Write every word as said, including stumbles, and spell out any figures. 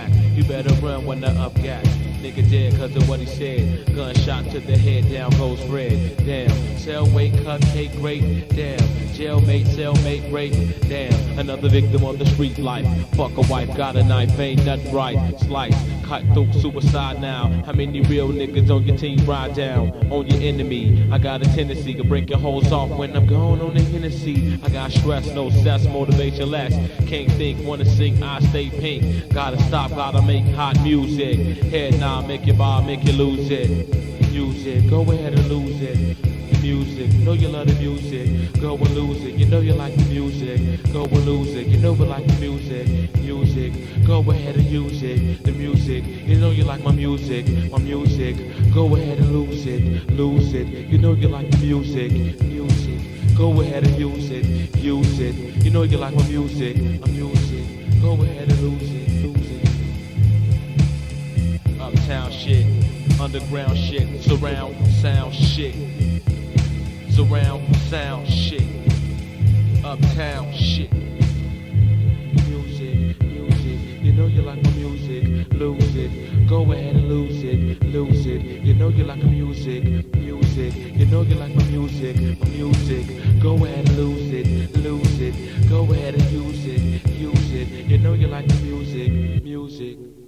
back. You better run when the up gas. Nigga dead cause of what he said. Gunshot to the head, down goes Fred. Damn, cell weight, cut cake, great. Damn, jailmate, cellmate, rape. Damn, another victim of the street life. Fuck a wife, got a knife, ain't nothing right. Slice, cut through, suicide now. How many real niggas on your team ride down on your enemy? I got a tendency to break your holes off when I'm gone on the Hennessy. I got stress, no cess, motivation less. Can't think, wanna sing, I stay pink. Gotta stop, gotta make hot music. Head nod, make you bob, make you lose it. Music, go ahead and lose it. Music, know you love the music. Go and lose it, you know you like the music. Go and lose it, you know we like the music. Music, go ahead and use it. The music, you know you like my music. My music, go ahead and lose it. Lose it, you know you like the music. Music, go ahead and use it. Use it, you know you like my music. My music, go ahead and lose it. Lose it. Uptown shit, underground shit, surround sound shit. Surround sound shit, uptown shit. Music, music, you know you like my music. Lose it, go ahead and lose it. Lose it, you know you like my music. Music, you know you like my music. My music, go ahead and lose it. Lose it, go ahead and use it. Use it, you know you like the music. Music.